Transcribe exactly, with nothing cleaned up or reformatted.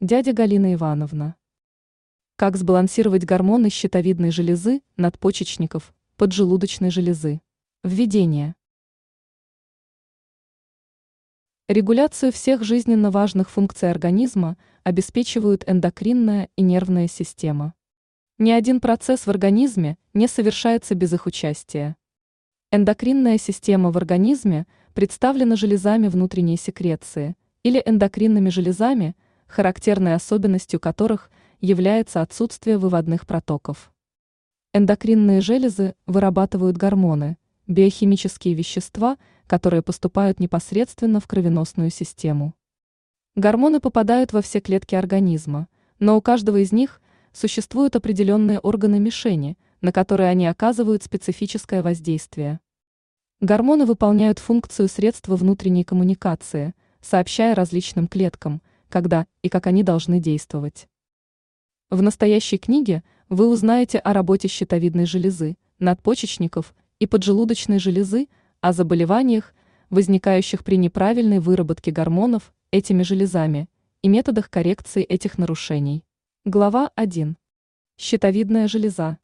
Дядя Галина Ивановна. Как сбалансировать гормоны щитовидной железы, надпочечников, поджелудочной железы? Введение. Регуляцию всех жизненно важных функций организма обеспечивают эндокринная и нервная система. Ни один процесс в организме не совершается без их участия. Эндокринная система в организме представлена железами внутренней секреции или эндокринными железами, характерной особенностью которых является отсутствие выводных протоков. Эндокринные железы вырабатывают гормоны, биохимические вещества, которые поступают непосредственно в кровеносную систему. Гормоны попадают во все клетки организма, но у каждого из них существуют определенные органы-мишени, на которые они оказывают специфическое воздействие. Гормоны выполняют функцию средства внутренней коммуникации, сообщая различным клеткам, когда и как они должны действовать. В настоящей книге вы узнаете о работе щитовидной железы, надпочечников и поджелудочной железы, о заболеваниях, возникающих при неправильной выработке гормонов этими железами, и методах коррекции этих нарушений. Глава один. Щитовидная железа.